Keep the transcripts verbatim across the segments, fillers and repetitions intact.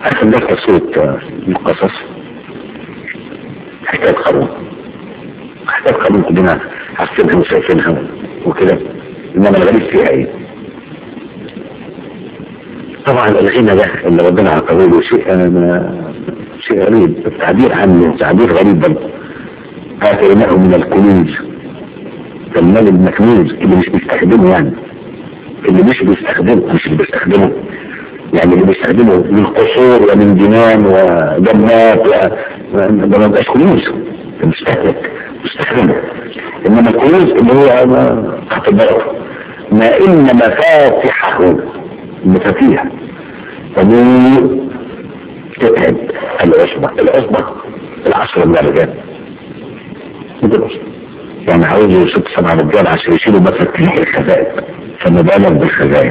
اخر ده سورة القصص حكاية قارون. حكاية قارون كلنا عارفينها وشايفينها وكده، انما الغريب فيها ايه؟ طبعا الغنى ده اللي ربنا عطاه له شيء شيء غريب، التعبير عنه تعبير غريب برضه. آتيناه من الكنوز، المال المكنوز اللي مش بيستخدمه، يعني اللي مش بيستخدمه مش اللي بيستخدمه يعني اللي بيستخدمه من قصور ومن جنان وجنات، ده ما بيبقاش كنوز، ده مستهلك مستخدمه. انما الكنوز اللي هو تحت البلد، ما ان مفاتحه المفاتيح تميل تتعب العصبة العصبة العشرة من الرجال يعني عاوز ست سبع رجال عشان يشيلوا مفاتيح الخزائن، فما بالك بالخزائن.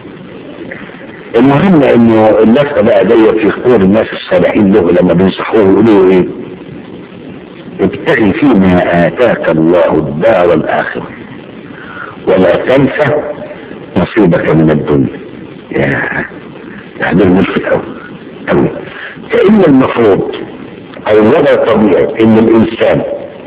المهم انه اللفة بقى دي في خطور الناس الصالحين له لما بينصحوه يقولوا ايه؟ ابتغي فيما آتاك الله الدار الآخرة ولا تنسى نصيبك من الدنيا. يا تعبير ملفت أوي أوي. كأن المفروض أو الوضع الطبيعي إن الإنسان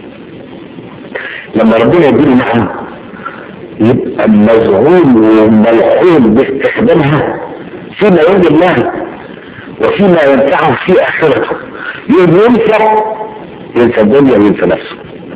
لما ربنا يديله نعم يبقى مشغول وملحول باستخدامها فيما يرضي الله وفيما ينفعه في آخرته. ينسى ينسى الدنيا وينسى نفسه.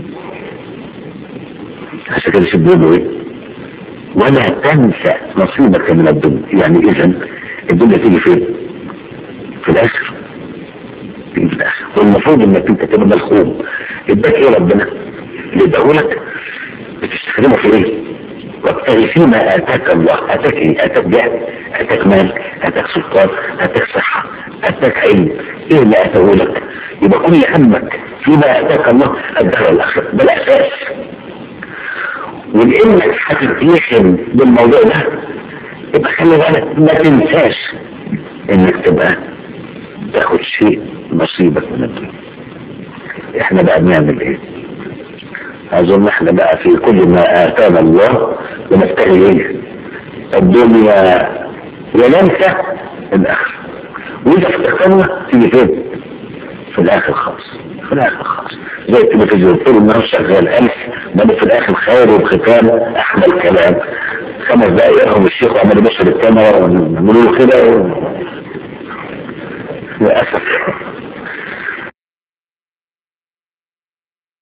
عشان كده شو بيقولوا ايه؟ ولا تنسى نصيبك من الدنيا. يعني اذا الدنيا تيجي فين؟ في الاخر. تيجي في الاخر. والمفروض انك انت تبقى ملخوم. اداك ايه ربنا؟ اللي اداهولك بتستخدمه في ايه؟ وابتغي فيما اتاك الله. اتاك ايه؟ اتاك جهل، اتاك مال، اتاك سلطان، اتاك صحه، اتاك علم. ايه اللي اتاهولك؟ يبقى كل همك فيما اتاك الله الدار الاخره، ده الاساس. ولانك هتتيحن بالموضوع ده يبقى خلي بالك ما تنساش انك تبقى تاخد شيء نصيبك من الدنيا. احنا بقى بنعمل ايه؟ اظن احنا بقى في كل ما اتانا الله بنفتغي ايه؟ الدنيا وننسى الاخره. واذا افتكرنا تيجي فين؟ في الاخر خالص. في الاخر خالص زي التلفزيون طول النهار شغال الف بل في الاخر خير وختام احلى الكلام. خمس دقايق يقوم الشيخ وعمل بشر الكاميرا ونعملوا له كده للاسف.